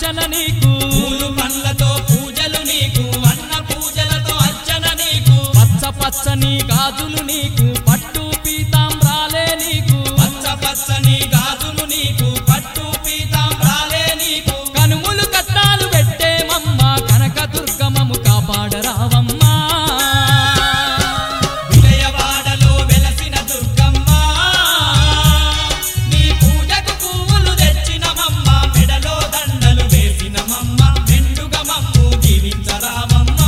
అర్చన నీకు పూలు పండ్లతో పూజలు నీకు అన్న పూజలతో అర్చన నీకు పచ్చ పచ్చని గాజులు నీకు పట్టు పీతాంబ్రాలే నీకు పచ్చ పచ్చని గాజులు నీకు పట్టు పీతాంబ్రాలే నీకు కనుములు కట్టాలు పెట్టేమమ్మ కనకదుర్గమము కాపాడరావమ్మా విజయవాడలో వెలసిన దుర్గమ్మ నీ పూజకు పువ్వులు తెచ్చినమమ్మ మెడలో దండలు వేసినమమ్మ మెండుగా మమ్ము దీవించరామమ్మ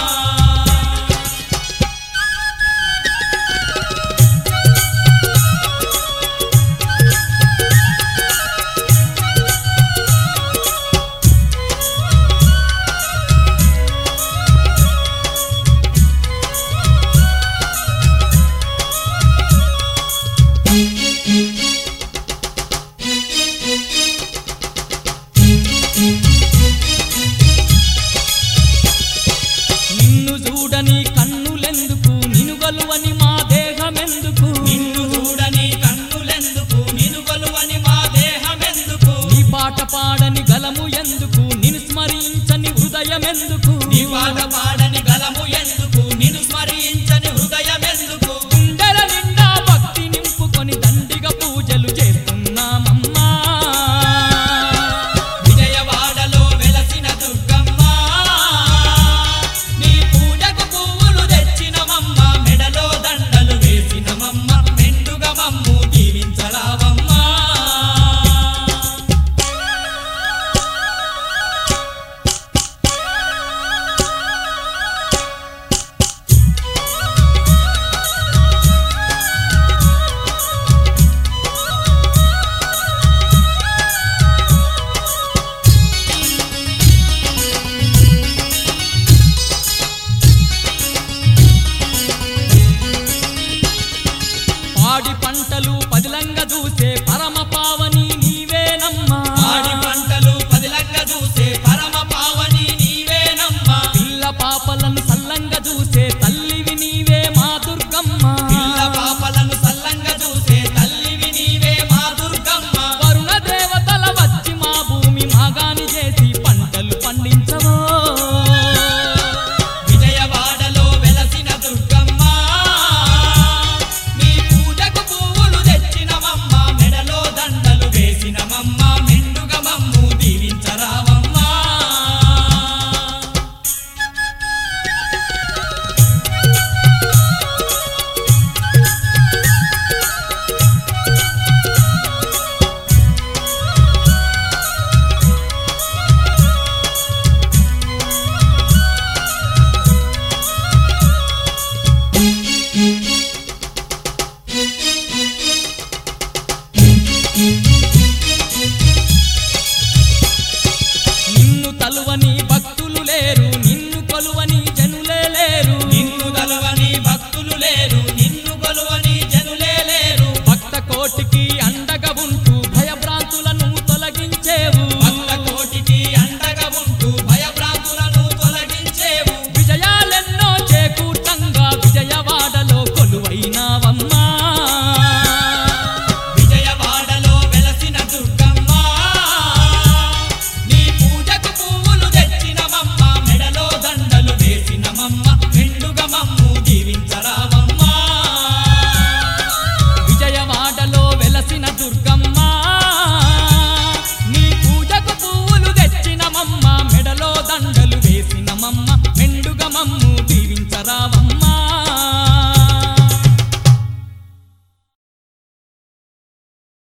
నిన్ను చూడని కన్నులెందుకు నిను గలువని మా దేహమెందుకు నిన్ను చూడని కన్నులెందుకు నిన్ను కొలువని మా దేహమెందుకు నీ పాట పాడని గలము ఎందుకు నిన్ను స్మరించని హృదయమెందుకు నీ పాట